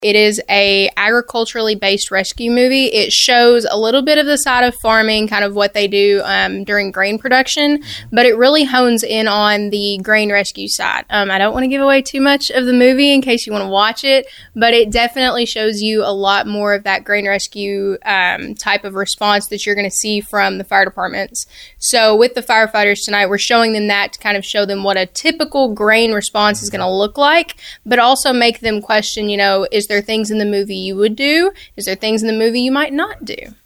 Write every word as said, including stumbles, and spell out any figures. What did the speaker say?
It is a agriculturally based rescue movie. It shows a little bit of the side of farming, kind of what they do um, during grain production, but it really hones in on the grain rescue side. Um, I don't want to give away too much of the movie in case you want to watch it, but it definitely shows you a lot more of that grain rescue um, type of response that you're going to see from the fire departments. So with the firefighters tonight, we're showing them that to kind of show them what a typical grain response is going to look like, but also make them question, you know, is there things in the movie you would do? Is there things in the movie you might not do?